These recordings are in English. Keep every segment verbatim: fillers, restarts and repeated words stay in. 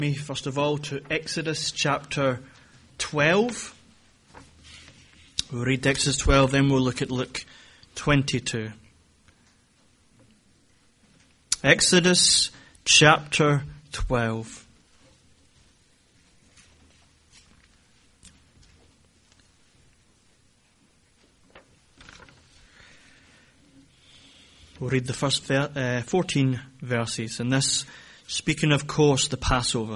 Me first of all to Exodus chapter twelve. We'll read Exodus twelve, then we'll look at Luke twenty-two. Exodus chapter twelve. We'll read the first ver- uh, fourteen verses, and this speaking, of course, the Passover.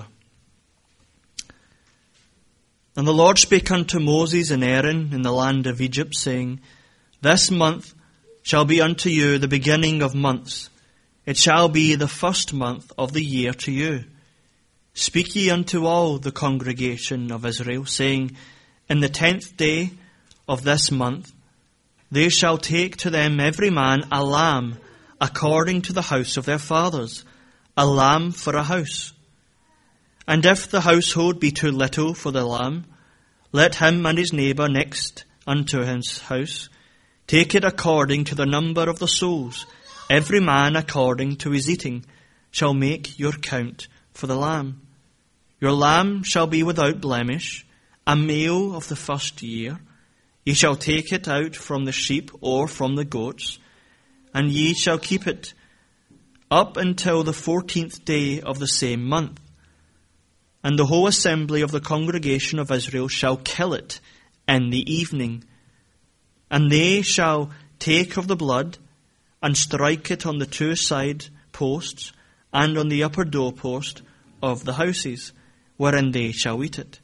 And the Lord spake unto Moses and Aaron in the land of Egypt, saying, This month shall be unto you the beginning of months. It shall be the first month of the year to you. Speak ye unto all the congregation of Israel, saying, In the tenth day of this month they shall take to them every man a lamb according to the house of their fathers, a lamb for a house. And if the household be too little for the lamb, let him and his neighbour next unto his house take it according to the number of the souls. Every man according to his eating shall make your count for the lamb. Your lamb shall be without blemish, a male of the first year. Ye shall take it out from the sheep or from the goats, and ye shall keep it up until the fourteenth day of the same month. And the whole assembly of the congregation of Israel shall kill it in the evening. And they shall take of the blood, and strike it on the two side posts, and on the upper doorpost of the houses, wherein they shall eat it.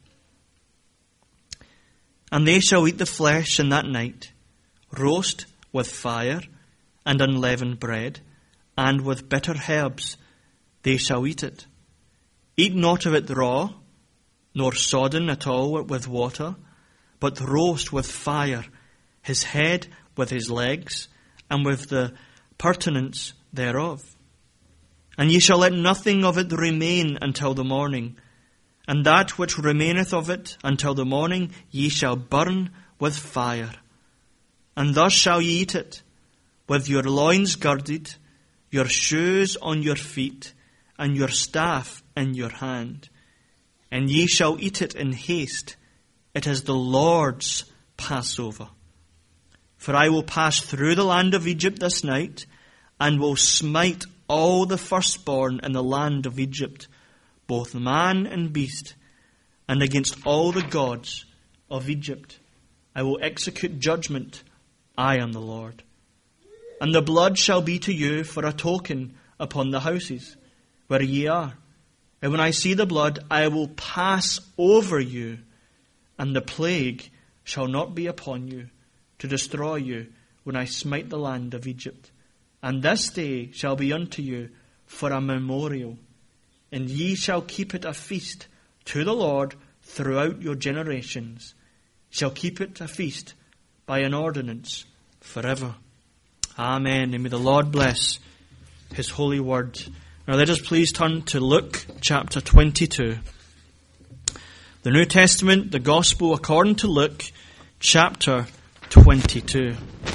And they shall eat the flesh in that night, roast with fire, and unleavened bread, and with bitter herbs they shall eat it. Eat not of it raw, nor sodden at all with water, but roast with fire his head with his legs, and with the purtenance thereof. And ye shall let nothing of it remain until the morning, and that which remaineth of it until the morning ye shall burn with fire. And thus shall ye eat it, with your loins girded, your shoes on your feet, and your staff in your hand. And ye shall eat it in haste. It is the Lord's Passover. For I will pass through the land of Egypt this night, and will smite all the firstborn in the land of Egypt, both man and beast, and against all the gods of Egypt I will execute judgment. I am the Lord. And the blood shall be to you for a token upon the houses where ye are. And when I see the blood, I will pass over you, and the plague shall not be upon you, to destroy you when I smite the land of Egypt. And this day shall be unto you for a memorial, and ye shall keep it a feast to the Lord throughout your generations. Shall keep it a feast by an ordinance forever. Amen. And may the Lord bless his holy word. Now let us please turn to Luke chapter twenty-two. The New Testament, the Gospel according to Luke chapter twenty-two.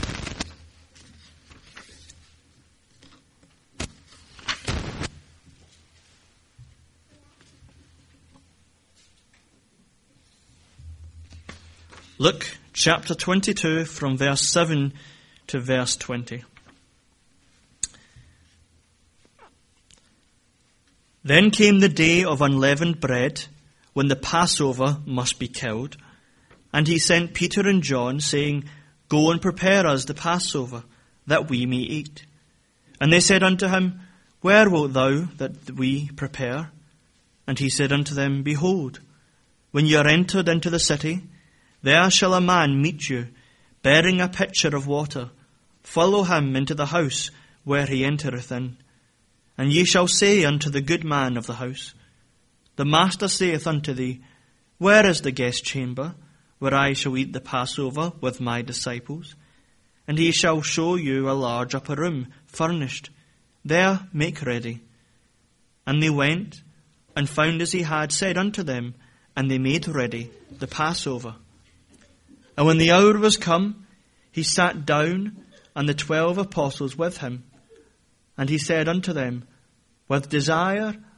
Luke chapter twenty-two from verse seven to verse twenty. Then came the day of unleavened bread, when the Passover must be killed. And he sent Peter and John, saying, Go and prepare us the Passover, that we may eat. And they said unto him, Where wilt thou that we prepare? And he said unto them, Behold, when ye are entered into the city, there shall a man meet you, bearing a pitcher of water. Follow him into the house where he entereth in. And ye shall say unto the good man of the house, The master saith unto thee, Where is the guest chamber, where I shall eat the Passover with my disciples? And he shall show you a large upper room, furnished. There make ready. And they went, and found as he had said unto them, and they made ready the Passover. And when the hour was come, he sat down, and the twelve apostles with him. And he said unto them, With desire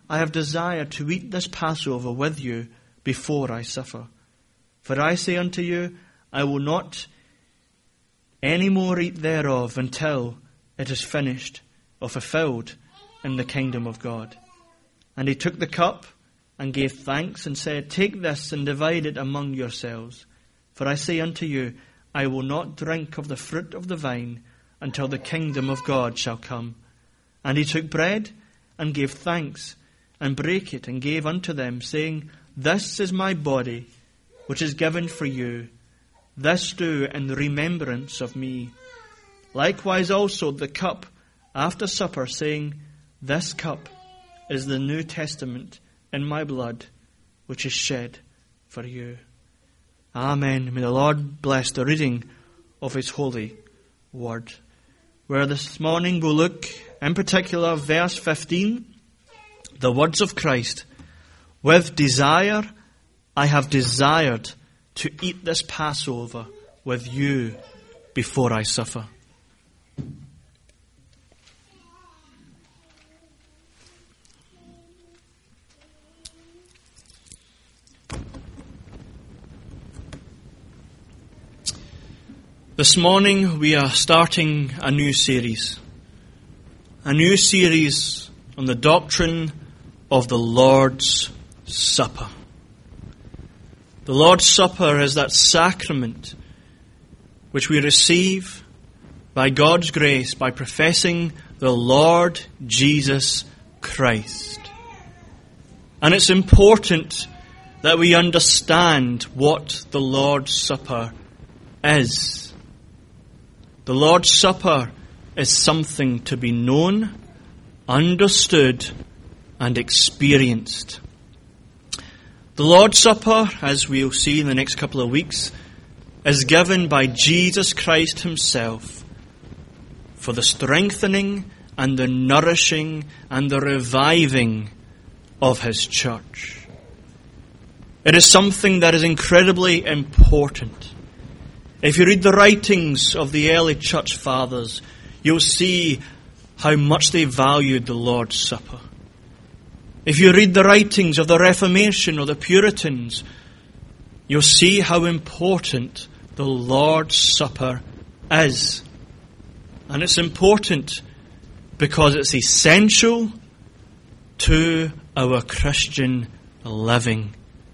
I have desired to eat this Passover with you before I suffer. For I say unto you, I will not any more eat thereof until it is finished or fulfilled in the kingdom of God. And he took the cup and gave thanks and said, Take this and divide it among yourselves. For I say unto you, I will not drink of the fruit of the vine until the kingdom of God shall come. And he took bread and gave thanks and brake it and gave unto them, saying, This is my body, which is given for you. This do in remembrance of me. Likewise also the cup after supper, saying, This cup is the New Testament in my blood, which is shed for you. Amen. May the Lord bless the reading of his holy word. Where this morning we'll look in particular verse fifteen, the words of Christ. With desire I have desired to eat this Passover with you before I suffer. This morning we are starting a new series. A new series on the doctrine of the Lord's Supper. The Lord's Supper is that sacrament which we receive by God's grace by professing the Lord Jesus Christ. And it's important that we understand what the Lord's Supper is. The Lord's Supper is something to be known, understood, and experienced. The Lord's Supper, as we'll see in the next couple of weeks, is given by Jesus Christ himself for the strengthening and the nourishing and the reviving of his church. It is something that is incredibly important. If you read the writings of the early church fathers, you'll see how much they valued the Lord's Supper. If you read the writings of the Reformation or the Puritans, you'll see how important the Lord's Supper is. And it's important because it's essential to our Christian living.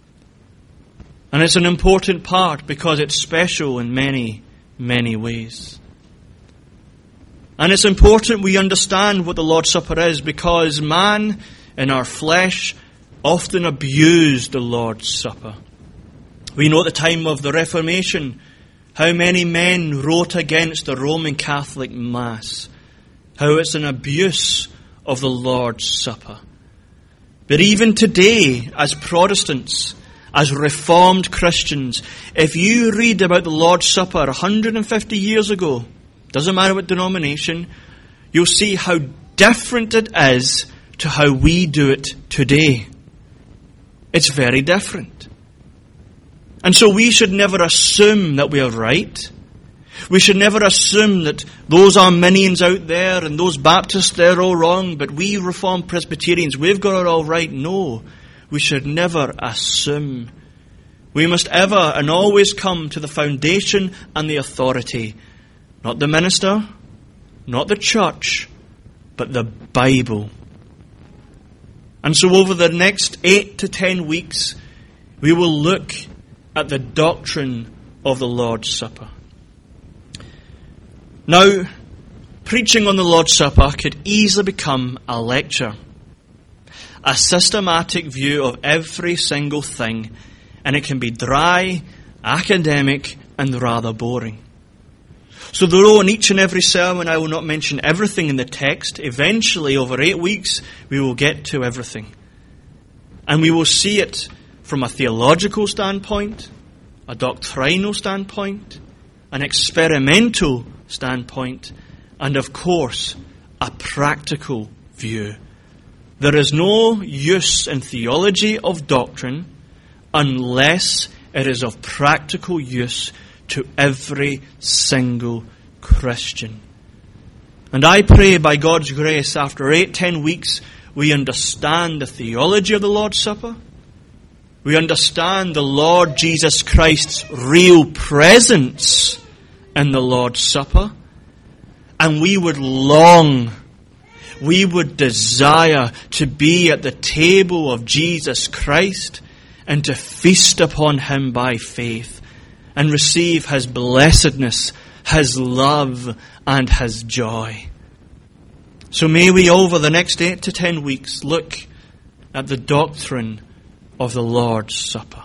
And it's an important part because it's special in many, many ways. And it's important we understand what the Lord's Supper is because man in our flesh often abused the Lord's Supper. We know at the time of the Reformation how many men wrote against the Roman Catholic Mass, how it's an abuse of the Lord's Supper. But even today, as Protestants, as Reformed Christians, if you read about the Lord's Supper one hundred fifty years ago, doesn't matter what denomination, you'll see how different it is to how we do it today. It's very different. And so we should never assume that we are right. We should never assume that those Arminians out there and those Baptists, they're all wrong, but we Reformed Presbyterians, we've got it all right. No. We should never assume. We must ever and always come to the foundation and the authority. Not the minister, not the church, but the Bible. And so over the next eight to ten weeks, we will look at the doctrine of the Lord's Supper. Now, preaching on the Lord's Supper could easily become a lecture. A systematic view of every single thing, and it can be dry, academic, and rather boring. So though in each and every sermon I will not mention everything in the text, eventually over eight weeks we will get to everything. And we will see it from a theological standpoint, a doctrinal standpoint, an experimental standpoint, and of course, a practical view. There is no use in theology of doctrine unless it is of practical use to every single Christian. And I pray by God's grace, after eight, ten weeks, we understand the theology of the Lord's Supper. We understand the Lord Jesus Christ's real presence in the Lord's Supper. And we would long, we would desire to be at the table of Jesus Christ and to feast upon Him by faith and receive His blessedness, His love, and His joy. So may we, over the next eight to ten weeks, look at the doctrine of the Lord's Supper.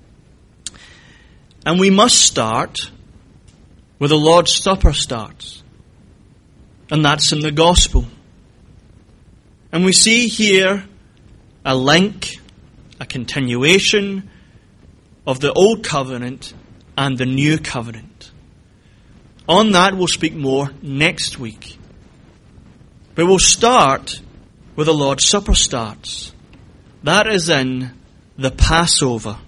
And we must start where the Lord's Supper starts. And that's in the Gospel. And we see here a link, a continuation of the Old Covenant and the New Covenant. On that we'll speak more next week. But we'll start where the Lord's Supper starts. That is in the Passover.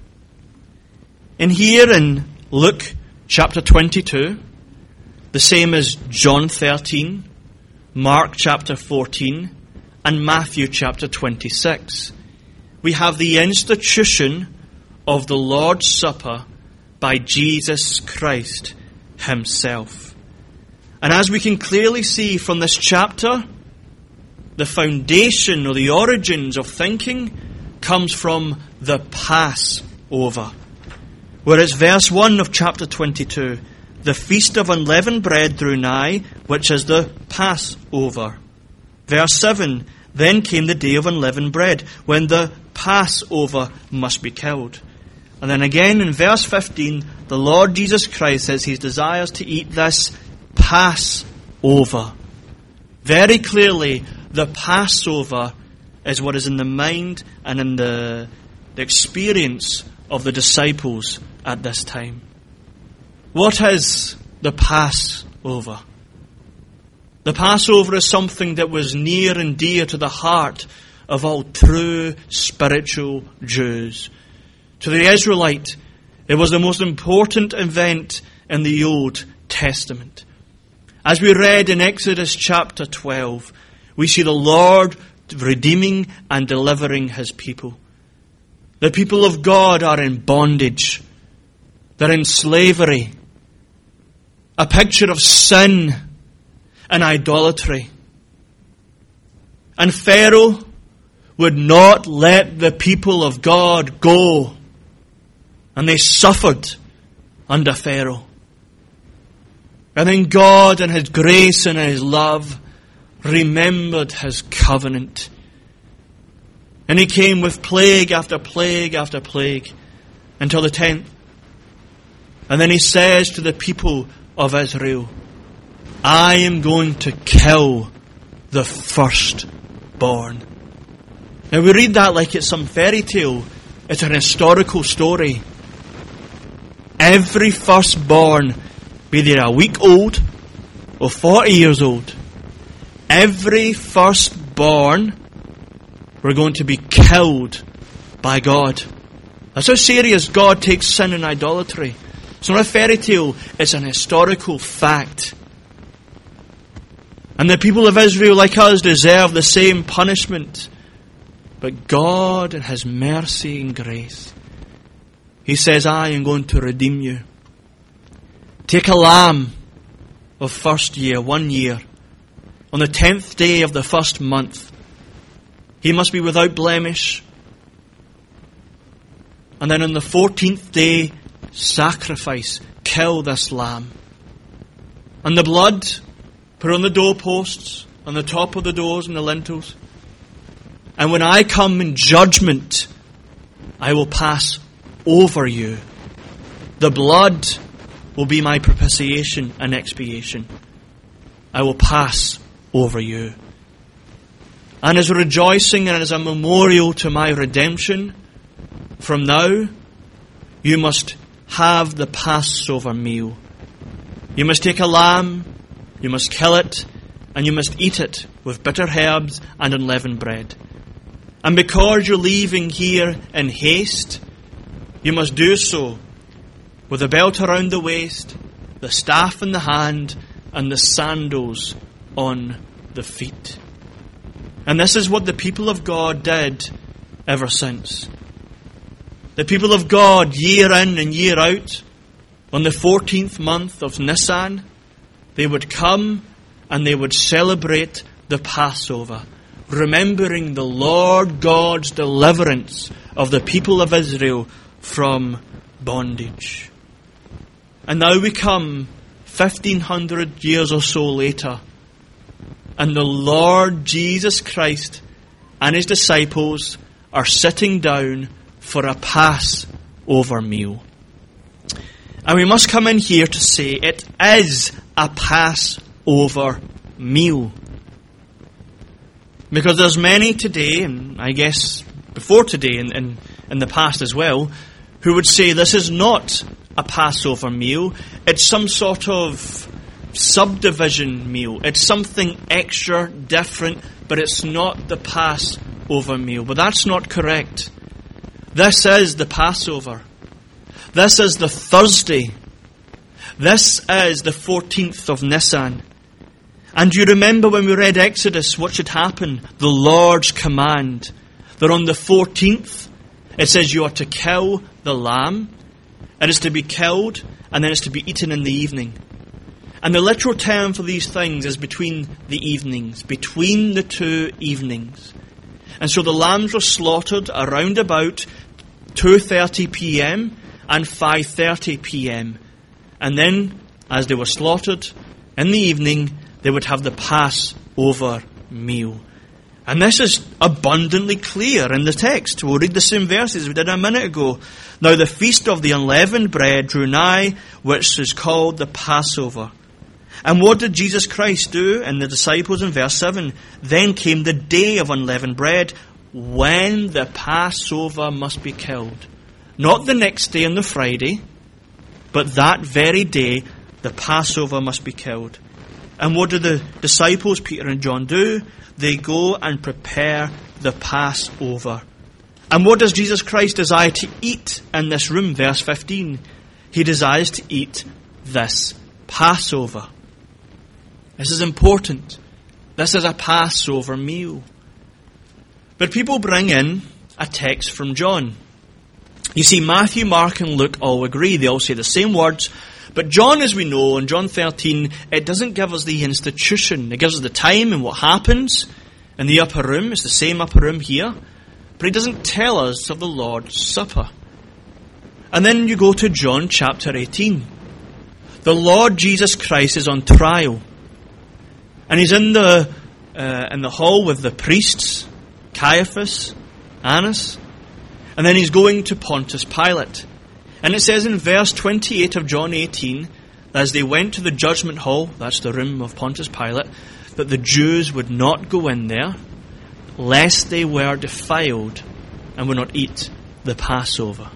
And here in Luke chapter twenty-two, the same as John thirteen, Mark chapter fourteen, and Matthew chapter twenty-six, we have the institution of the Lord's Supper by Jesus Christ Himself. And as we can clearly see from this chapter, the foundation or the origins of thinking comes from the Passover. Whereas verse one of chapter twenty-two, the feast of unleavened bread drew nigh, which is the Passover. Verse seven, then came the day of unleavened bread, when the Passover must be killed. And then again in verse fifteen, the Lord Jesus Christ says He desires to eat this Passover. Very clearly, the Passover is what is in the mind and in the, the experience of the disciples at this time. What is the Passover? The Passover is something that was near and dear to the heart of all true spiritual Jews. To the Israelite, it was the most important event in the Old Testament. As we read in Exodus chapter twelve, we see the Lord redeeming and delivering His people. The people of God are in bondage. They're in slavery. A picture of sin and idolatry. And Pharaoh would not let the people of God go. And they suffered under Pharaoh. And then God in His grace and His love remembered His covenant. And He came with plague after plague after plague until the tenth. And then He says to the people of Israel, I am going to kill the firstborn. Now we read that like it's some fairy tale. It's an historical story. Every firstborn, be they a week old or forty years old, every firstborn were going to be killed by God. That's how serious God takes sin and idolatry. It's not a fairy tale, it's an historical fact. And the people of Israel, like us, deserve the same punishment. But God, in His mercy and grace, He says, I am going to redeem you. Take a lamb of first year, one year, on the tenth day of the first month. He must be without blemish. And then on the fourteenth day, sacrifice, kill this lamb. And the blood, put on the doorposts, on the top of the doors and the lintels. And when I come in judgment, I will pass over you. The blood will be my propitiation and expiation. I will pass over you. And as a rejoicing and as a memorial to my redemption, from now, you must have the Passover meal. You must take a lamb, you must kill it, and you must eat it with bitter herbs and unleavened bread. And because you're leaving here in haste, you must do so with a belt around the waist, the staff in the hand, and the sandals on the feet. And this is what the people of God did ever since. The people of God, year in and year out, on the fourteenth month of Nisan, they would come and they would celebrate the Passover, remembering the Lord God's deliverance of the people of Israel from bondage. And now we come fifteen hundred years or so later, and the Lord Jesus Christ and His disciples are sitting down for a Passover meal. And we must come in here to say it is a Passover meal. Because there's many today, and I guess before today and in, in, in the past as well, who would say this is not a Passover meal. It's some sort of subdivision meal. It's something extra, different, but it's not the Passover meal. But that's not correct. This is the Passover. This is the Thursday. This is the fourteenth of Nisan. And you remember when we read Exodus, what should happen? The Lord's command. That on the fourteenth, it says you are to kill the lamb. It is to be killed, and then it's to be eaten in the evening. And the literal term for these things is between the evenings, between the two evenings. And so the lambs were slaughtered around about two thirty p.m. and five thirty p.m. And then, as they were slaughtered in the evening, they would have the Passover meal. And this is abundantly clear in the text. We'll read the same verses we did a minute ago. Now the feast of the unleavened bread drew nigh, which is called the Passover. And what did Jesus Christ do? And the disciples in verse seven, then came the day of unleavened bread, when the Passover must be killed. Not the next day on the Friday, but that very day the Passover must be killed. And what do the disciples, Peter and John, do? They go and prepare the Passover. And what does Jesus Christ desire to eat in this room? Verse fifteen. He desires to eat this Passover. This is important. This is a Passover meal. But people bring in a text from John. You see, Matthew, Mark and Luke all agree. They all say the same words. But John, as we know, in John thirteen, it doesn't give us the institution. It gives us the time and what happens in the upper room. It's the same upper room here. But it doesn't tell us of the Lord's Supper. And then you go to John chapter eighteen. The Lord Jesus Christ is on trial. And he's in the uh, in the hall with the priests, Caiaphas, Annas. And then he's going to Pontius Pilate. And it says in verse twenty-eight of John eighteen, that as they went to the judgment hall, that's the room of Pontius Pilate, that the Jews would not go in there, lest they were defiled and would not eat the Passover.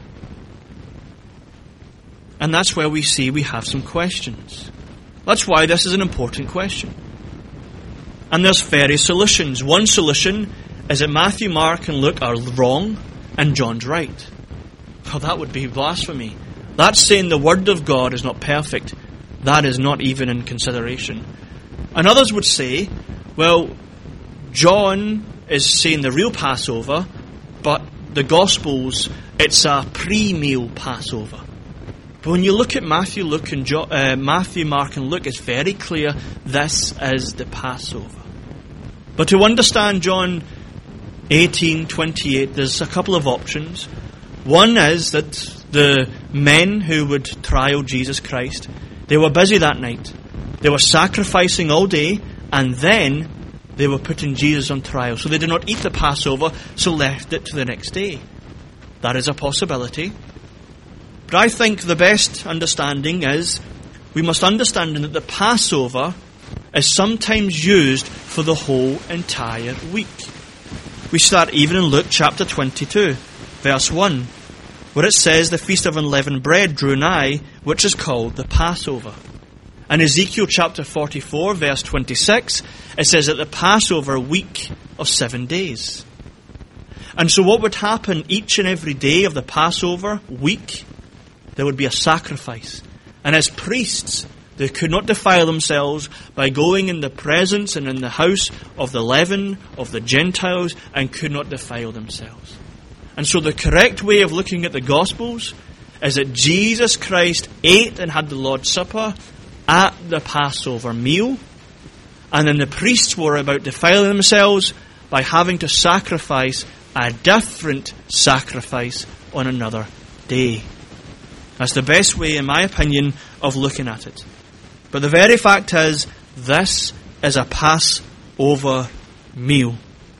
And that's where we see we have some questions. That's why this is an important question. And there's various solutions. One solution is that Matthew, Mark and Luke are wrong and John's right. Well, that would be blasphemy. That's saying the Word of God is not perfect. That is not even in consideration. And others would say, well, John is saying the real Passover, but the Gospels, it's a pre-meal Passover. But when you look at Matthew, Luke and jo- uh, Matthew, Mark and Luke, it's very clear this is the Passover. But to understand John eighteen twenty-eight, there's a couple of options. One is that the men who would trial Jesus Christ, they were busy that night. They were sacrificing all day, and then they were putting Jesus on trial. So they did not eat the Passover, so left it to the next day. That is a possibility. But I think the best understanding is we must understand that the Passover is sometimes used for the whole entire week. We start even in Luke chapter twenty-two, verse one, where it says the feast of unleavened bread drew nigh, which is called the Passover. And Ezekiel chapter forty-four, verse twenty-six, it says that the Passover week of seven days. And so what would happen each and every day of the Passover week? There would be a sacrifice. And as priests, They could not defile themselves by going in the presence and in the house of the leaven of the Gentiles, and could not defile themselves. And so the correct way of looking at the Gospels is that Jesus Christ ate and had the Lord's Supper at the Passover meal, and then the priests were about defiling themselves by having to sacrifice a different sacrifice on another day. That's the best way, in my opinion, of looking at it. But the very fact is, this is a Passover meal.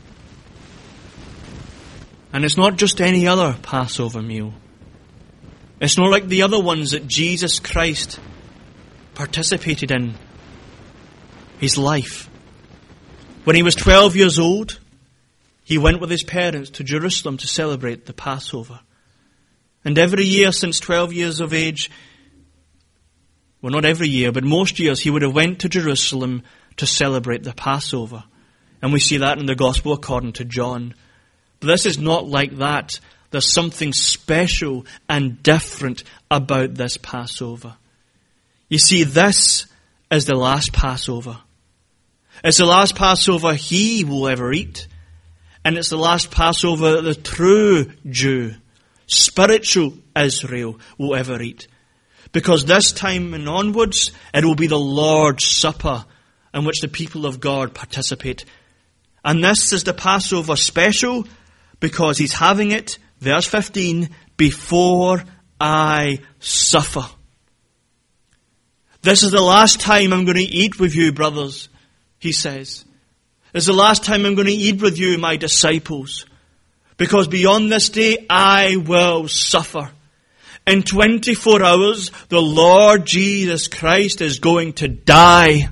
And it's not just any other Passover meal. It's not like the other ones that Jesus Christ participated in his life. When he was twelve years old, he went with his parents to Jerusalem to celebrate the Passover. And every year since twelve years of age, well, not every year, but most years, he would have went to Jerusalem to celebrate the Passover. And we see that in the Gospel according to John. But this is not like that. There's something special and different about this Passover. You see, this is the last Passover. It's the last Passover he will ever eat. And it's the last Passover that the true Jew, spiritual Israel, will ever eat. Because this time and onwards, it will be the Lord's Supper in which the people of God participate. And this is the Passover special because he's having it, verse fifteen, before I suffer. This is the last time I'm going to eat with you, brothers, he says. This is the last time I'm going to eat with you, my disciples. Because beyond this day, I will suffer. In twenty-four hours, the Lord Jesus Christ is going to die.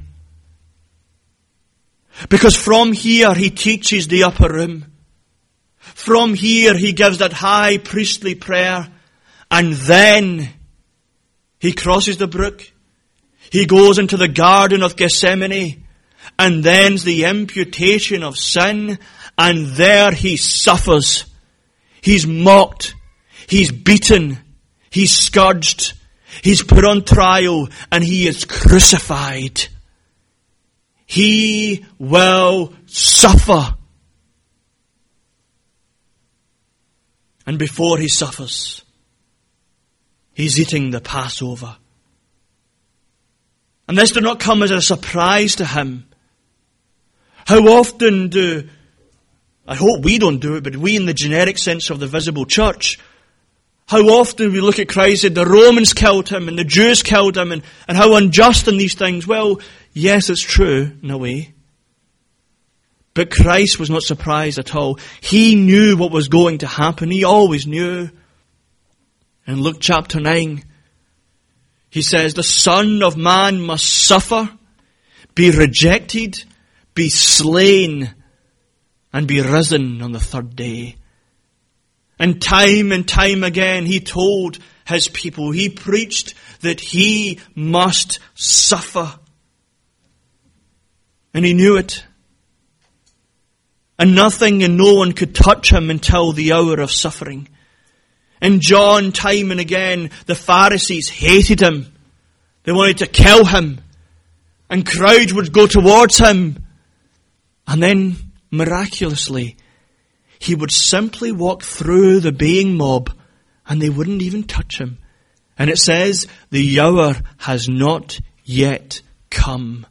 Because from here, he teaches the upper room. From here, he gives that high priestly prayer. And then, he crosses the brook. He goes into the Garden of Gethsemane. And then's the imputation of sin. And there he suffers. He's mocked. He's beaten. He's scourged. He's put on trial. And he is crucified. He will suffer. And before he suffers, he's eating the Passover. And this did not come as a surprise to him. How often do, I hope we don't do it, but we in the generic sense of the visible church, how often we look at Christ and the Romans killed him and the Jews killed him and, and how unjust in these things. Well, yes, it's true in a way. But Christ was not surprised at all. He knew what was going to happen. He always knew. In Luke chapter nine, he says, the Son of Man must suffer, be rejected, be slain, and be risen on the third day. And time and time again, he told his people, he preached that he must suffer. And he knew it. And nothing and no one could touch him until the hour of suffering. And John, time and again, the Pharisees hated him. They wanted to kill him. And crowds would go towards him. And then, miraculously, he would simply walk through the baying mob and they wouldn't even touch him. And it says, the hour has not yet come.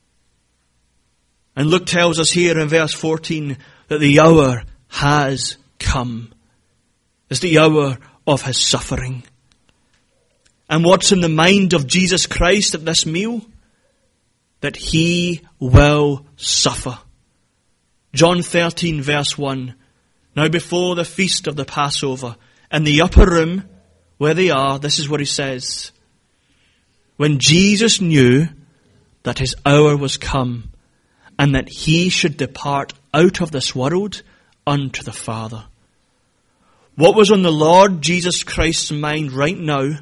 And Luke tells us here in verse fourteen that the hour has come. It's the hour of his suffering. And what's in the mind of Jesus Christ at this meal? That he will suffer. John thirteen verse one. Now before the feast of the Passover, in the upper room where they are, this is what he says. When Jesus knew that his hour was come, and that he should depart out of this world unto the Father. What was on the Lord Jesus Christ's mind right now?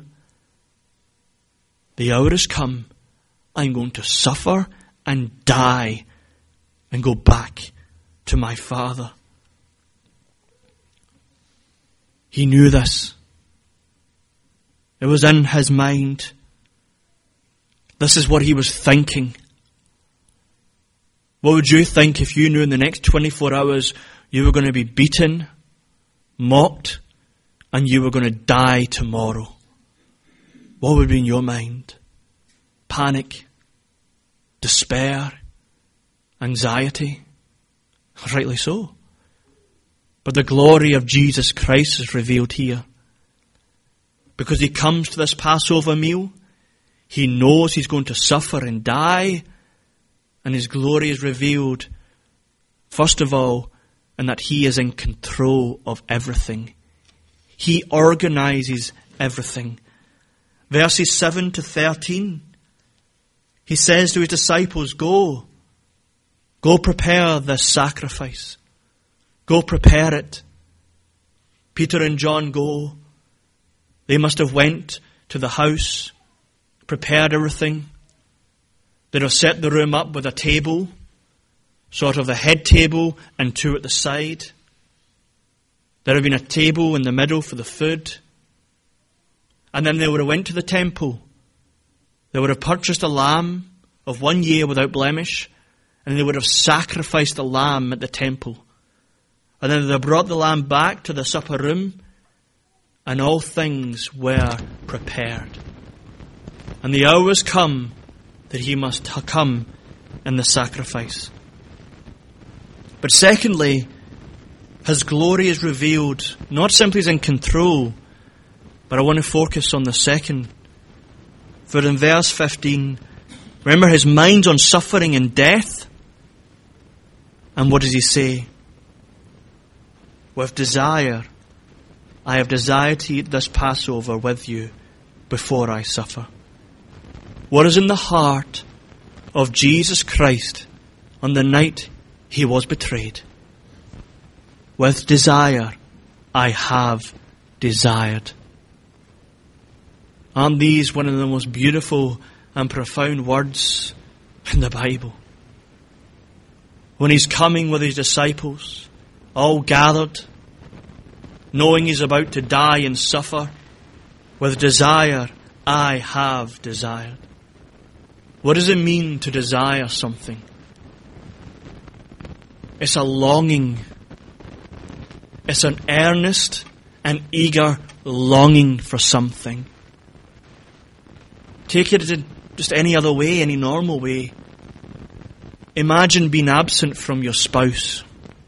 The hour has come. I'm going to suffer and die and go back to my Father. He knew this. It was in his mind. This is what he was thinking. What would you think if you knew in the next twenty-four hours you were going to be beaten, mocked, and you were going to die tomorrow? What would be in your mind? Panic, despair, anxiety? Rightly so. But the glory of Jesus Christ is revealed here. Because he comes to this Passover meal, he knows he's going to suffer and die, and his glory is revealed, first of all, in that he is in control of everything. He organizes everything. Verses seven to thirteen, he says to his disciples, Go, go prepare this sacrifice. Go prepare it. Peter and John go. They must have went to the house, prepared everything. They'd have set the room up with a table, sort of the head table and two at the side. There had been a table in the middle for the food. And then they would have went to the temple. They would have purchased a lamb of one year without blemish, and they would have sacrificed the lamb at the temple. And then they brought the lamb back to the supper room, and all things were prepared. And the hour was come that he must come in the sacrifice. But secondly, his glory is revealed not simply as in control, but I want to focus on the second. For in verse fifteen, remember his mind's on suffering and death. And what does he say? With desire, I have desired to eat this Passover with you before I suffer. What is in the heart of Jesus Christ on the night he was betrayed? With desire, I have desired. Aren't these one of the most beautiful and profound words in the Bible? When he's coming with his disciples, all gathered, knowing he's about to die and suffer, with desire, I have desired. What does it mean to desire something? It's a longing. It's an earnest and eager longing for something. Take it in just any other way, any normal way. Imagine being absent from your spouse.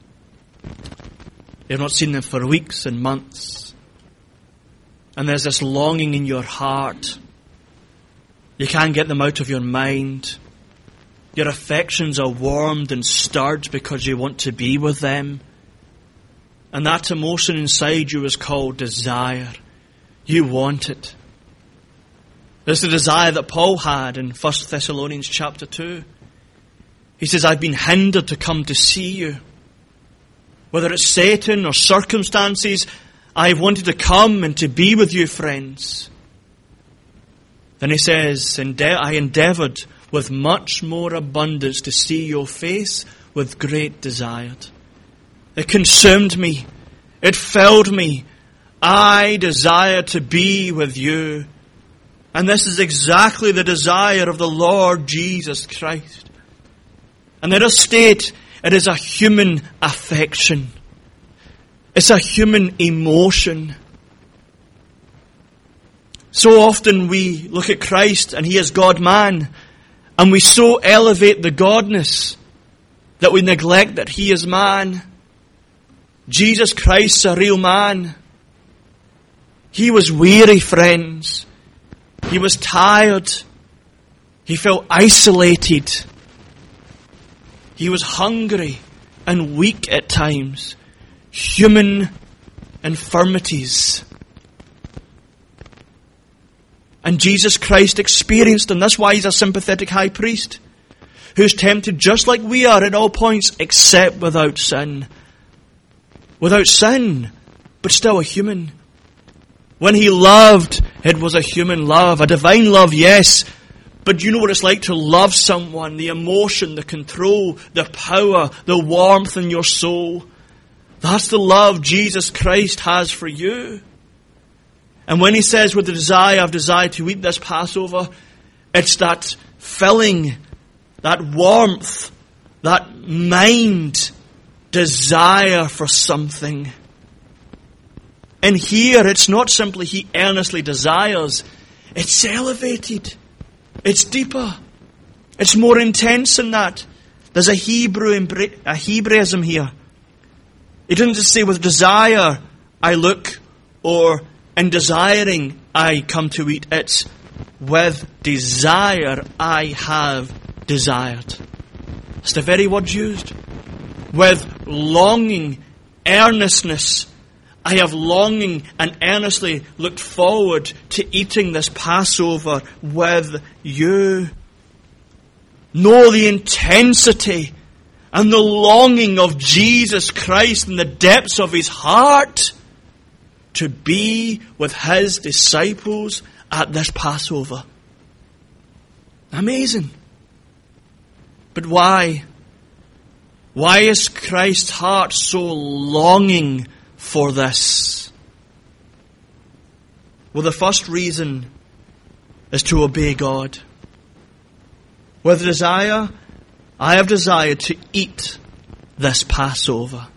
You've not seen them for weeks and months. And there's this longing in your heart. You can't get them out of your mind. Your affections are warmed and stirred because you want to be with them. And that emotion inside you is called desire. You want it. There's the desire that Paul had in First Thessalonians chapter two. He says, I've been hindered to come to see you. Whether it's Satan or circumstances, I've wanted to come and to be with you, friends. Then he says, I endeavoured with much more abundance to see your face with great desire. It consumed me. It filled me. I desire to be with you. And this is exactly the desire of the Lord Jesus Christ. And let us state, it is a human affection. It's a human emotion. So often we look at Christ and he is God-man, and we so elevate the godness that we neglect that he is man. Jesus Christ's a real man. He was weary, friends. He was tired. He felt isolated. He was hungry and weak at times. Human infirmities. And Jesus Christ experienced them. That's why he's a sympathetic high priest, who's tempted just like we are at all points, except without sin. Without sin, but still a human. When he loved, it was a human love, a divine love, yes. But you know what it's like to love someone, the emotion, the control, the power, the warmth in your soul. That's the love Jesus Christ has for you. And when he says with the desire, I've desired to eat this Passover, It's that filling, that warmth, that mind desire for something. And here it's not simply he earnestly desires. It's elevated. It's deeper. It's more intense than that. There's a Hebrew a Hebraism here. It doesn't just say with desire I look, or in desiring I come to eat. It's with desire I have desired. It's the very word used. With longing, earnestness, I have longing and earnestly looked forward to eating this Passover with you. Know the intensity and the longing of Jesus Christ in the depths of his heart to be with his disciples at this Passover. Amazing. But why? Why is Christ's heart so longing for this? Well, the first reason is to obey God. With desire, I have desired to eat this Passover.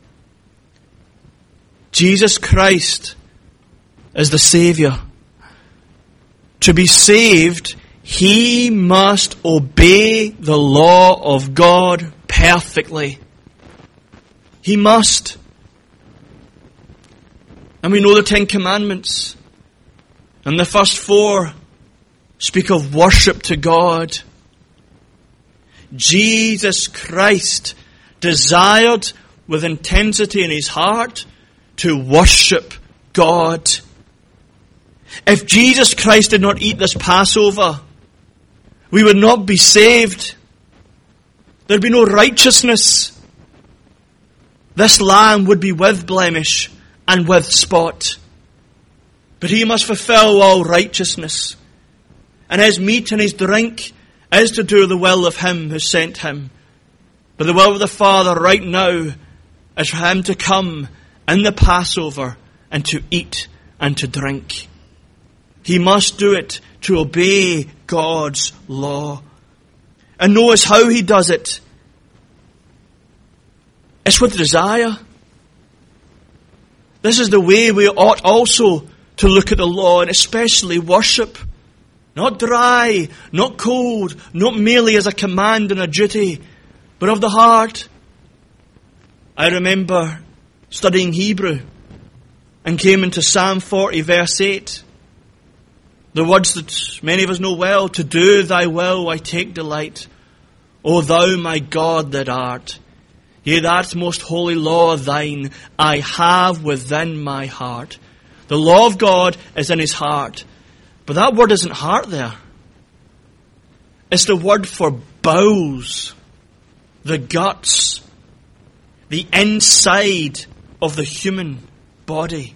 Jesus Christ is the Savior. To be saved, he must obey the law of God perfectly. He must. And we know the Ten Commandments. And the first four speak of worship to God. Jesus Christ desired with intensity in his heart to worship God. If Jesus Christ did not eat this Passover, we would not be saved. There'd be no righteousness. This lamb would be with blemish and with spot. But he must fulfill all righteousness. And his meat and his drink is to do the will of him who sent him. But the will of the Father right now is for him to come in the Passover and to eat and to drink. He must do it to obey God's law. And notice how he does it. It's with desire. This is the way we ought also to look at the law, and especially worship. Not dry, not cold, not merely as a command and a duty, but of the heart. I remember studying Hebrew and came into Psalm forty verse eight. The words that many of us know well: to do thy will I take delight, O thou my God that art. Yea, that most holy law of thine I have within my heart. The law of God is in his heart. But that word isn't heart there. It's the word for bowels, the guts, the inside of the human body.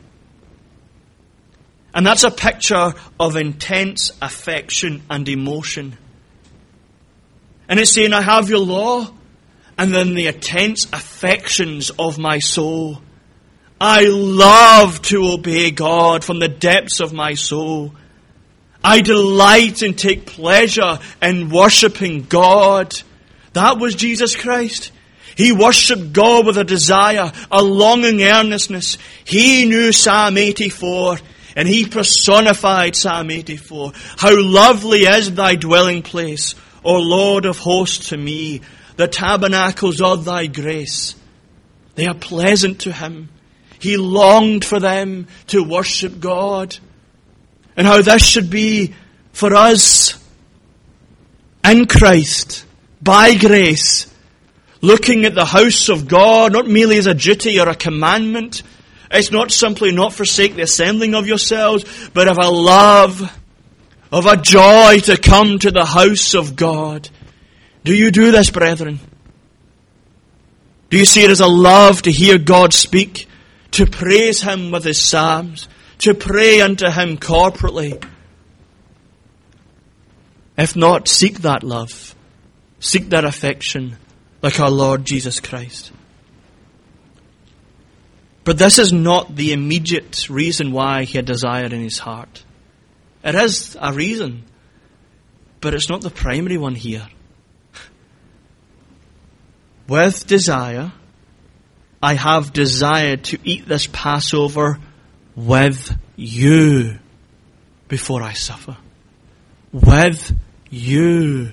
And that's a picture of intense affection and emotion. And it's saying, I have your law, and then the intense affections of my soul. I love to obey God from the depths of my soul. I delight and take pleasure in worshipping God. That was Jesus Christ. He worshipped God with a desire, a longing earnestness. He knew Psalm eighty-four, and he personified Psalm eighty-four. How lovely is thy dwelling place, O Lord of hosts, to me, the tabernacles of thy grace. They are pleasant to him. He longed for them to worship God. And how this should be for us in Christ, by grace, looking at the house of God, not merely as a duty or a commandment. It's not simply not forsake the assembling of yourselves, but of a love, of a joy to come to the house of God. Do you do this, brethren? Do you see it as a love to hear God speak, to praise him with his psalms, to pray unto him corporately? If not, seek that love. Seek that affection like our Lord Jesus Christ. But this is not the immediate reason why he had desire in his heart. It is a reason. but it's not the primary one here. With desire, I have desired to eat this Passover with you before I suffer. With you.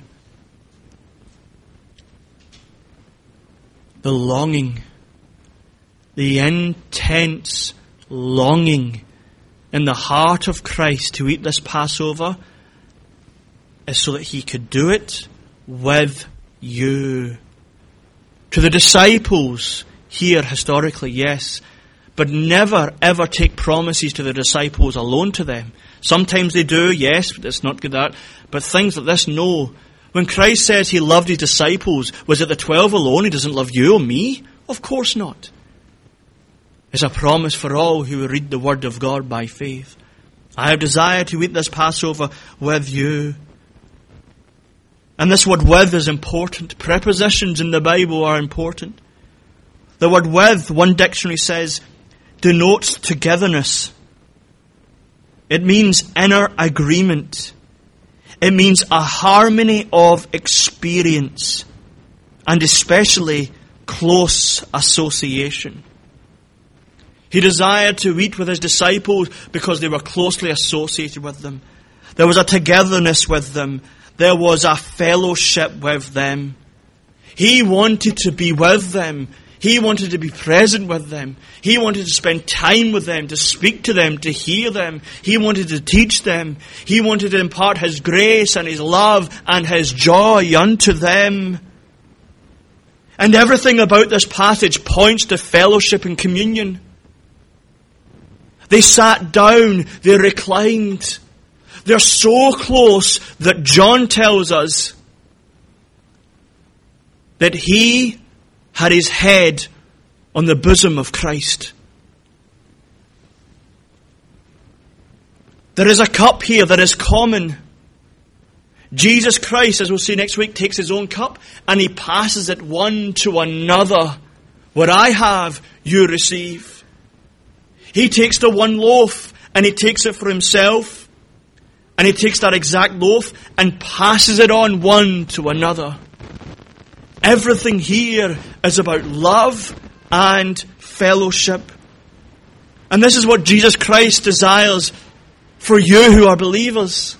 The longing, the intense longing in the heart of Christ to eat this Passover is so that he could do it with you. To the disciples here historically, yes, but never ever take promises to the disciples alone to them. Sometimes they do, yes, but it's not good that. But things like this, no. When Christ says he loved his disciples, was it the twelve alone? He doesn't love you or me? Of course not. It's a promise for all who read the word of God by faith. I have desired to eat this Passover with you. And this word with is important. Prepositions in the Bible are important. The word with, one dictionary says, denotes togetherness. It means inner agreement. It means a harmony of experience, and especially close association. He desired to eat with his disciples because they were closely associated with them. There was a togetherness with them. There was a fellowship with them. He wanted to be with them. He wanted to be present with them. He wanted to spend time with them, to speak to them, to hear them. He wanted to teach them. He wanted to impart his grace and his love and his joy unto them. And everything about this passage points to fellowship and communion. They sat down, they reclined. They're so close that John tells us that he had his head on the bosom of Christ. There is a cup here that is common. Jesus Christ, as we'll see next week, takes his own cup and he passes it one to another. What I have, you receive. He takes the one loaf and he takes it for himself. And he takes that exact loaf and passes it on one to another. Everything here is about love and fellowship. And this is what Jesus Christ desires for you who are believers.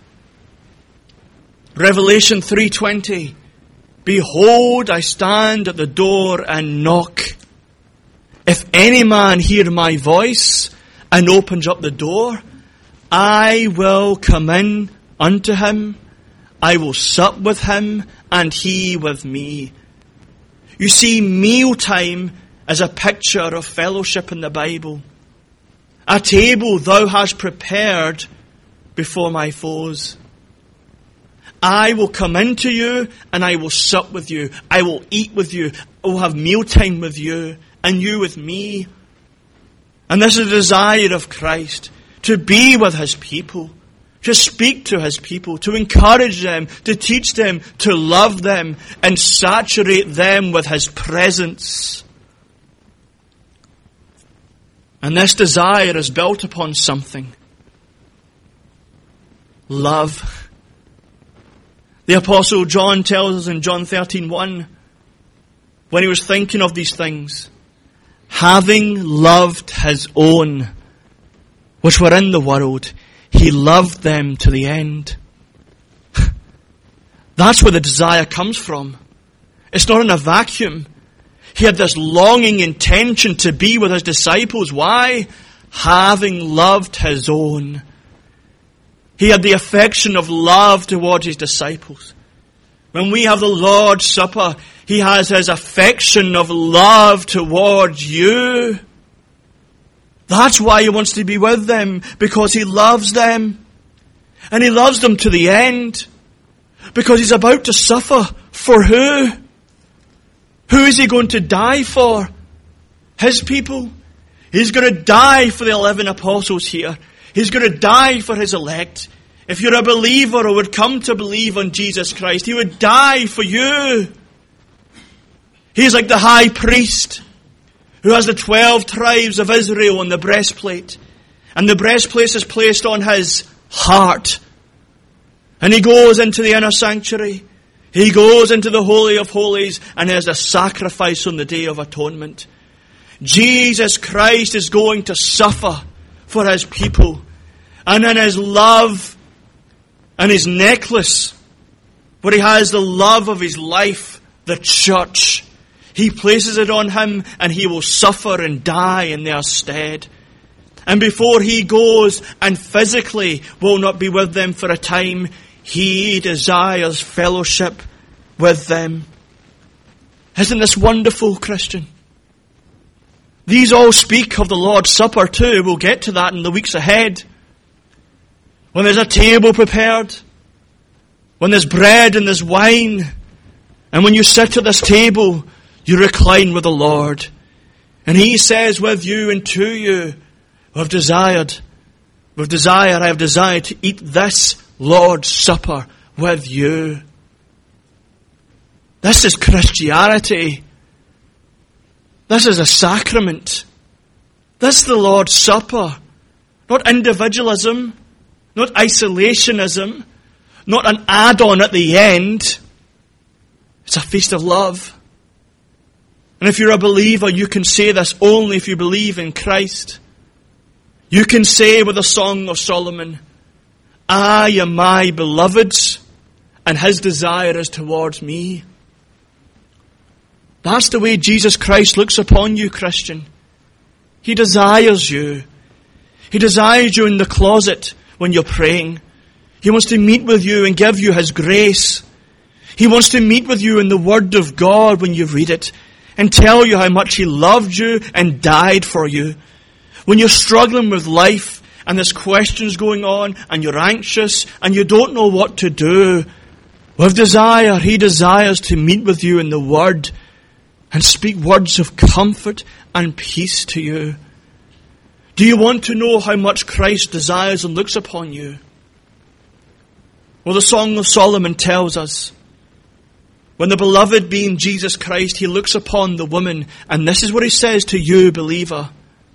Revelation three twenty. Behold, I stand at the door and knock. If any man hear my voice and opens up the door, I will come in unto him. I will sup with him, and he with me. You see, mealtime is a picture of fellowship in the Bible. A table thou hast prepared before my foes. I will come into you, and I will sup with you. I will eat with you. I will have mealtime with you, and you with me. And this is the desire of Christ, to be with his people, to speak to his people, to encourage them, to teach them, to love them, and saturate them with his presence. And this desire is built upon something. Love. The Apostle John tells us in John thirteen one, when he was thinking of these things, having loved his own, which were in the world, he loved them to the end. That's where the desire comes from. It's not in a vacuum. He had this longing intention to be with his disciples. Why? Having loved his own. He had the affection of love towards his disciples. When we have the Lord's Supper, he has his affection of love towards you. That's why he wants to be with them, because he loves them. And he loves them to the end. Because he's about to suffer. For who? Who is he going to die for? His people. He's going to die for the eleven apostles here. He's going to die for his elect. If you're a believer or would come to believe on Jesus Christ, he would die for you. He's like the high priest who has the twelve tribes of Israel on the breastplate. And the breastplate is placed on his heart. And he goes into the inner sanctuary. He goes into the Holy of Holies, and there's a sacrifice on the Day of Atonement. Jesus Christ is going to suffer for his people. And in his love and his necklace, where he has the love of his life, the church, he places it on him, and he will suffer and die in their stead. And before he goes and physically will not be with them for a time, he desires fellowship with them. Isn't this wonderful, Christian? These all speak of the Lord's Supper too. We'll get to that in the weeks ahead. When there's a table prepared, when there's bread and there's wine, and when you sit at this table, you recline with the Lord. And he says with you and to you, I've desired, with desire, I have desired to eat this Lord's Supper with you. This is Christianity. This is a sacrament. This is the Lord's Supper. Not individualism, not isolationism, not an add-on at the end. It's a feast of love. And if you're a believer, you can say this only if you believe in Christ. You can say with the Song of Solomon, I am my beloved's, and his desire is towards me. That's the way Jesus Christ looks upon you, Christian. He desires you. He desires you in the closet when you're praying. He wants to meet with you and give you his grace. He wants to meet with you in the Word of God when you read it, and tell you how much he loved you and died for you. When you're struggling with life and there's questions going on and you're anxious and you don't know what to do, with desire, he desires to meet with you in the Word and speak words of comfort and peace to you. Do you want to know how much Christ desires and looks upon you? Well, the Song of Solomon tells us, when the beloved being Jesus Christ, he looks upon the woman, and this is what he says to you, believer.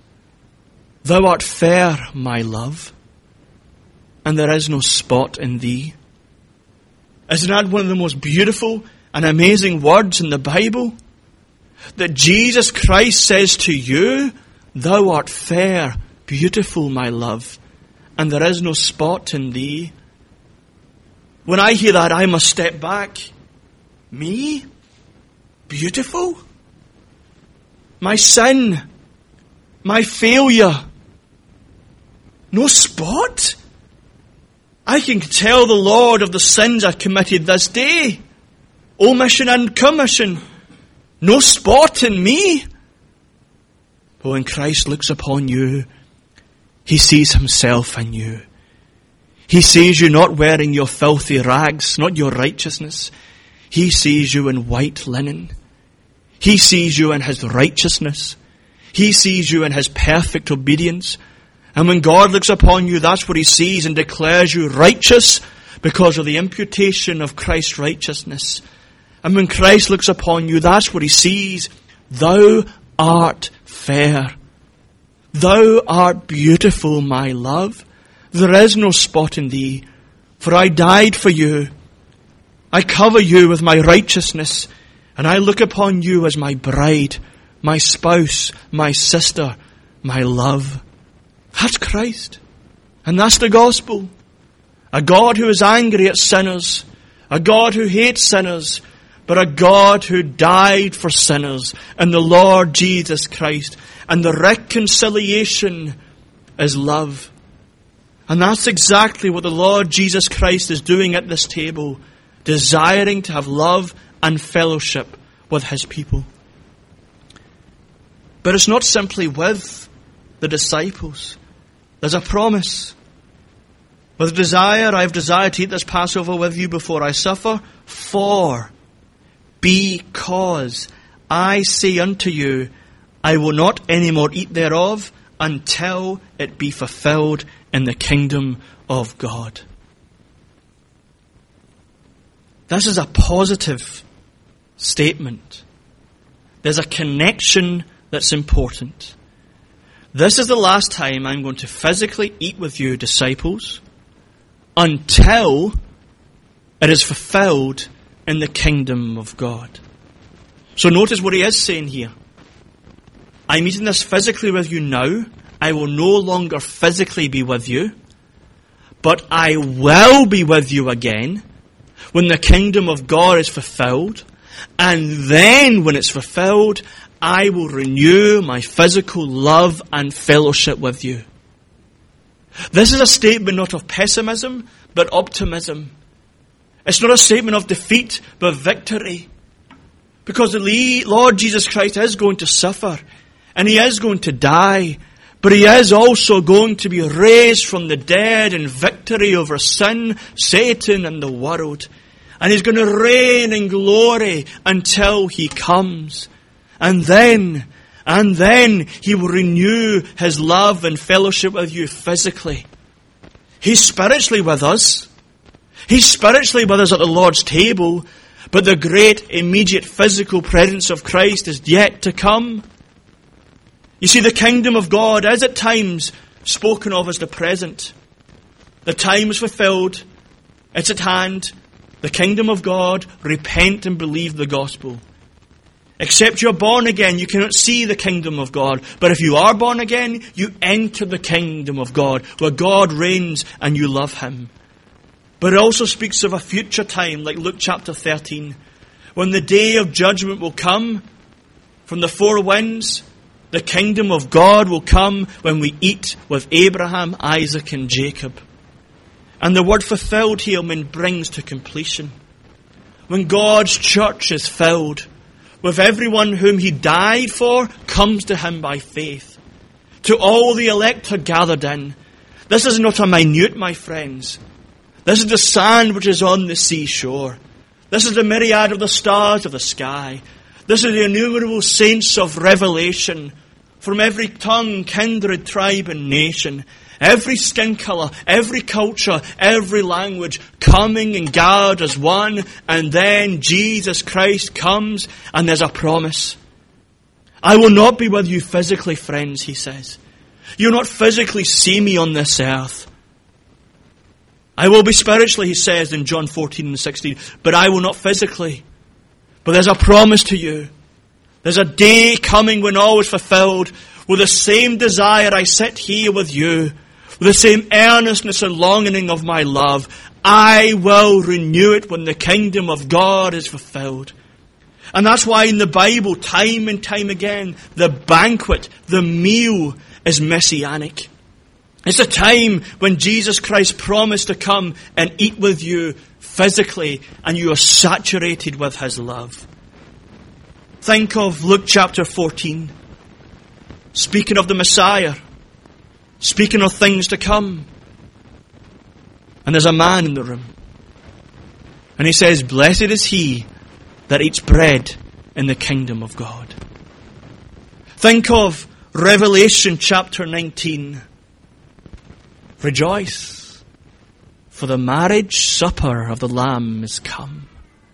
Thou art fair, my love, and there is no spot in thee. Isn't that one of the most beautiful and amazing words in the Bible? That Jesus Christ says to you, thou art fair, beautiful, my love, and there is no spot in thee. When I hear that, I must step back. Me? Beautiful? My sin? My failure? No spot? I can tell the Lord of the sins I've committed this day. Omission and commission. No spot in me. But when Christ looks upon you, he sees himself in you. He sees you not wearing your filthy rags, not your righteousness. He sees you in white linen. He sees you in his righteousness. He sees you in his perfect obedience. And when God looks upon you, that's what he sees, and declares you righteous because of the imputation of Christ's righteousness. And when Christ looks upon you, that's what he sees. Thou art fair. Thou art beautiful, my love. There is no spot in thee, for I died for you. I cover you with my righteousness, and I look upon you as my bride, my spouse, my sister, my love. That's Christ. And that's the gospel. A God who is angry at sinners. A God who hates sinners. But a God who died for sinners. And the Lord Jesus Christ. And the reconciliation is love. And that's exactly what the Lord Jesus Christ is doing at this table. Desiring to have love and fellowship with his people. But it's not simply with the disciples. There's a promise. With desire, I have desired to eat this Passover with you before I suffer. For, because I say unto you, I will not any more eat thereof until it be fulfilled in the kingdom of God. This is a positive statement. There's a connection that's important. This is the last time I'm going to physically eat with you, disciples, until It is fulfilled in the kingdom of God. So notice what he is saying here. I'm eating this physically with you now. I will no longer physically be with you, but I will be with you again when the kingdom of God is fulfilled. And then when it's fulfilled, I will renew my physical love and fellowship with you. This is a statement not of pessimism, but optimism. It's not a statement of defeat, but victory. Because the Lord Jesus Christ is going to suffer, and he is going to die, but he is also going to be raised from the dead in victory over sin, Satan, and the world. And he's going to reign in glory until he comes. And then, and then he will renew his love and fellowship with you physically. He's spiritually with us. He's spiritually with us at the Lord's table, but the great immediate physical presence of Christ is yet to come. You see, the kingdom of God is at times spoken of as the present. The time is fulfilled. It's at hand. The kingdom of God. Repent and believe the gospel. Except you're born again, you cannot see the kingdom of God. But if you are born again, you enter the kingdom of God, where God reigns and you love him. But it also speaks of a future time, like Luke chapter thirteen, when the day of judgment will come from the four winds. The kingdom of God will come when we eat with Abraham, Isaac, and Jacob. And the word fulfilled here means brings to completion. When God's church is filled, with everyone whom he died for comes to him by faith. To all the elect are gathered in. This is not a minute, my friends. This is the sand which is on the seashore. This is the myriad of the stars of the sky. This is the innumerable saints of Revelation from every tongue, kindred, tribe, and nation. Every skin colour, every culture, every language coming and gathered as one. And then Jesus Christ comes and there's a promise. I will not be with you physically, friends, he says. You'll not physically see me on this earth. I will be spiritually, he says in John fourteen and sixteen, but I will not physically. But there's a promise to you. There's a day coming when all is fulfilled. With the same desire I sit here with you, with the same earnestness and longing of my love, I will renew it when the kingdom of God is fulfilled. And that's why in the Bible, time and time again, the banquet, the meal is messianic. It's a time when Jesus Christ promised to come and eat with you physically, and you are saturated with his love. Think of Luke chapter fourteen. Speaking of the Messiah. Speaking of things to come. And there's a man in the room. And he says, blessed is he that eats bread in the kingdom of God. Think of Revelation chapter nineteen. Rejoice, for the marriage supper of the Lamb is come.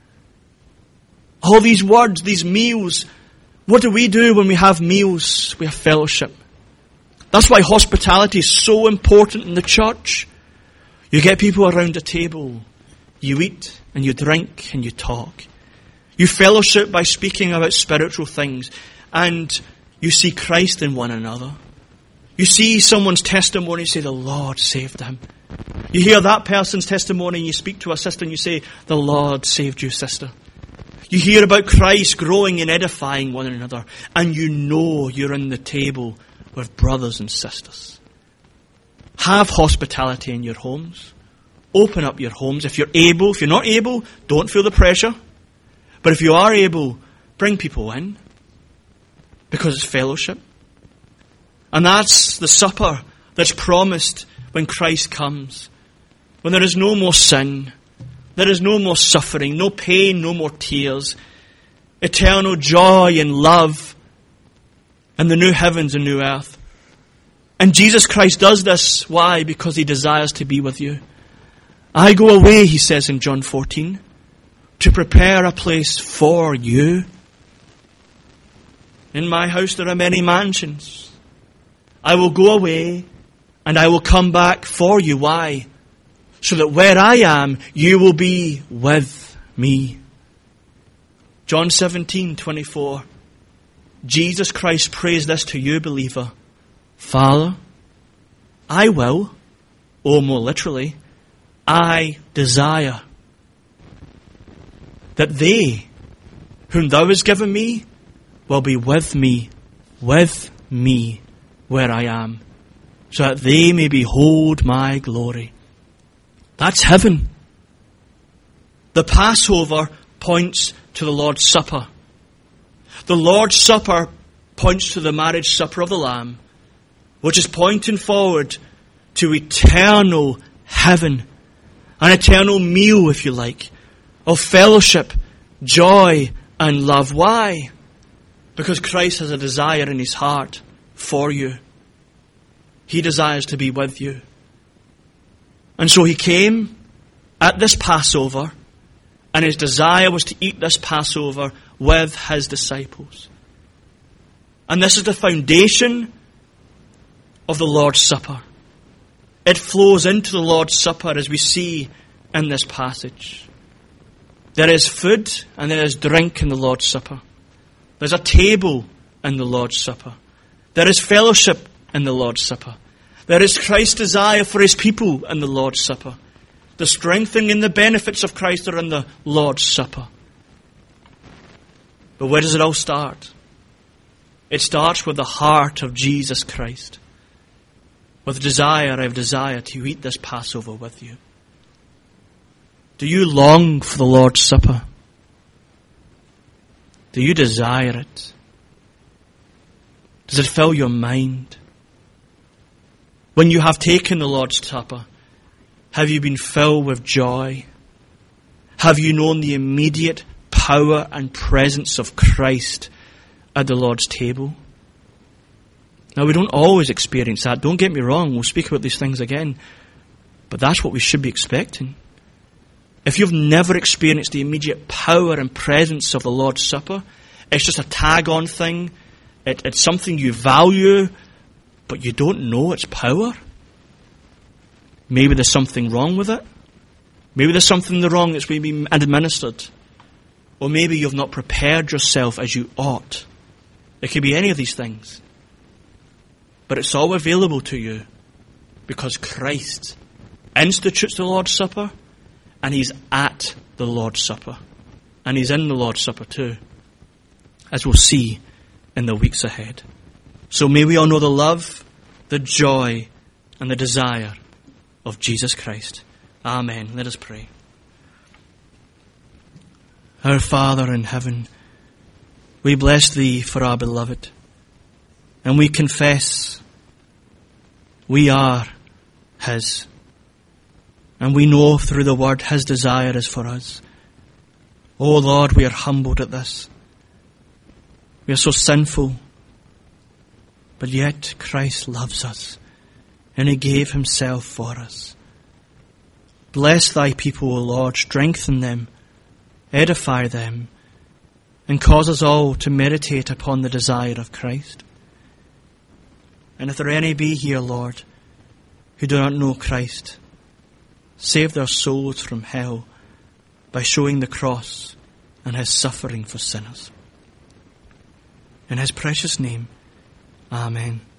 All these words, these meals. What do we do when we have meals? We have fellowship. That's why hospitality is so important in the church. You get people around a table. You eat and you drink and you talk. You fellowship by speaking about spiritual things. And you see Christ in one another. You see someone's testimony, you say, the Lord saved him. You hear that person's testimony and you speak to a sister and you say, the Lord saved you, sister. You hear about Christ growing and edifying one another, and you know you're in the table with brothers and sisters. Have hospitality in your homes. Open up your homes if you're able. If you're not able, don't feel the pressure. But if you are able, bring people in, because it's fellowship. And that's the supper that's promised when Christ comes. When there is no more sin. There is no more suffering, no pain, no more tears. Eternal joy and love. And the new heavens and new earth. And Jesus Christ does this. Why? Because he desires to be with you. I go away, he says in John fourteen, to prepare a place for you. In my house there are many mansions. I will go away and I will come back for you. Why? so that where I am, you will be with me. John seventeen twenty-four. Jesus Christ prays this to you, believer. Father, I will, or more literally, I desire that they whom thou hast given me will be with me, with me where I am, so that they may behold my glory. That's heaven. The Passover points to the Lord's Supper. The Lord's Supper points to the marriage supper of the Lamb, which is pointing forward to eternal heaven, an eternal meal, if you like, of fellowship, joy, and love. Why? Because Christ has a desire in his heart for you. He desires to be with you. And so he came at this Passover, and his desire was to eat this Passover with his disciples. And this is the foundation of the Lord's Supper. It flows into the Lord's Supper as we see in this passage. There is food and there is drink in the Lord's Supper. There's a table in the Lord's Supper. There is fellowship in the Lord's Supper. There is Christ's desire for his people in the Lord's Supper. The strengthening and the benefits of Christ are in the Lord's Supper. But where does it all start? It starts with the heart of Jesus Christ. With desire, I have desire to eat this Passover with you. Do you long for the Lord's Supper? Do you desire it? Does it fill your mind? When you have taken the Lord's Supper, have you been filled with joy? Have you known the immediate power and presence of Christ at the Lord's table? Now, we don't always experience that. Don't get me wrong. We'll speak about these things again. But that's what we should be expecting. If you've never experienced the immediate power and presence of the Lord's Supper, it's just a tag-on thing. It, it's something you value, but you don't know its power. Maybe there's something wrong with it. Maybe there's something wrong that's being administered. Or maybe you've not prepared yourself as you ought. It could be any of these things. But it's all available to you because Christ institutes the Lord's Supper, and he's at the Lord's Supper. And he's in the Lord's Supper too, as we'll see in the weeks ahead. So may we all know the love, the joy, and the desire of Jesus Christ. Amen. Let us pray. Our Father in heaven, we bless thee for our beloved. And we confess we are his. And we know through the word his desire is for us. Oh Lord, we are humbled at this. We are so sinful. But yet Christ loves us. And he gave himself for us. Bless thy people, O Lord. Strengthen them. Edify them. And cause us all to meditate upon the desire of Christ. And if there any be here, Lord, who do not know Christ, save their souls from hell by showing the cross and his suffering for sinners. In his precious name, amen.